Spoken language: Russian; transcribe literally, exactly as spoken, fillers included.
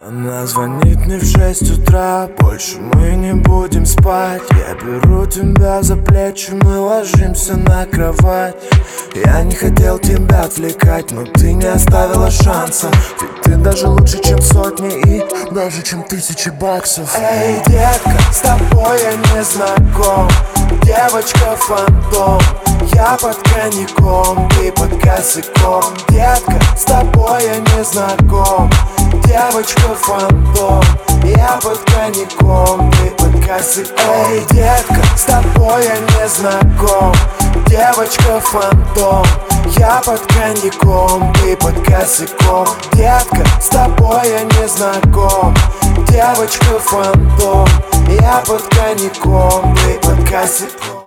Она звонит мне в шесть утра, больше мы не будем спать. Я беру тебя за плечи, мы ложимся на кровать. Я не хотел тебя отвлекать, но ты не оставила шанса. Ведь ты даже лучше, чем сотни и даже чем тысячи баксов. Эй, детка, с тобой я не знаком. Девочка-фантом, я под коньяком, ты под косяком. Детка, с тобой я не знаком. Девочка-фантом, я под коньяком, ты под косяком. Эй, детка, с тобой я не знаком. Девочка-фантом, я под коньяком, ты под косяком. Детка, с тобой я не знаком. Девочка-фантом, я под коньяком, ты под косяком.